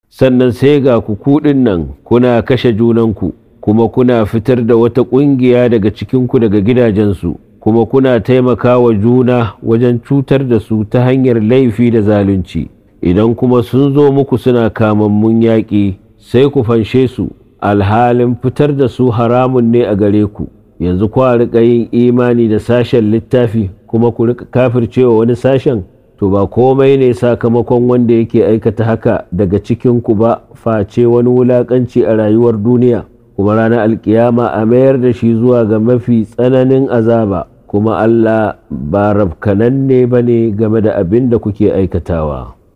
sannan sai ga ku kuɗin nan kuna kashe junanku, kuma kuna fitar da wata ƙungiya daga cikinku daga gidajensu, kuma kuna taimakawa juna wajen cutar da su ta hanyar laifi da zalunci. Idan kuma sun zo muku suna kamammun yaƙi, sai ku fanshe su, alhalin fitar da su haramun ne a gare ku. Yanzu kwa riƙa yin imani da sashen littafi kuma ku riƙa kafircewa wani sashen, to ba komai ne sakamakon wanda yake aikata haka daga cikinku ba face wani wulaƙanci a rayuwar duniya, kuma ranar alkiyama a mayar da shi zuwa ga mafi tsananin azaba, kuma Allah ba rabkananne ba ne game da abin da kuke aikatawa.